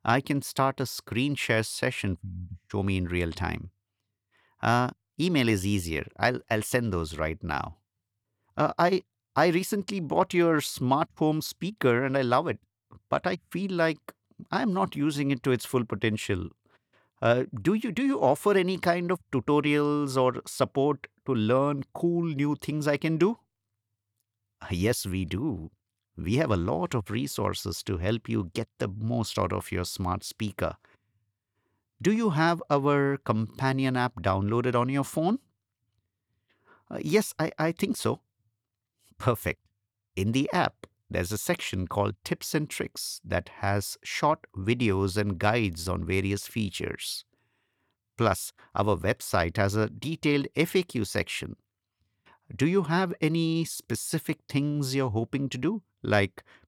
I can start a screen share session for you to show me in real time. Uh, Email is easier. I'll send those right now. I recently bought your smart home speaker and I love it, but I feel like I'm not using it to its full potential. Do you offer any kind of tutorials or support to learn cool new things I can do? Yes, we do. We have a lot of resources to help you get the most out of your smart speaker. Do you have our companion app downloaded on your phone? Yes, I think so. Perfect. In the app, there's a section called Tips and Tricks that has short videos and guides on various features. Plus, our website has a detailed FAQ section. Do you have any specific things you're hoping to do, like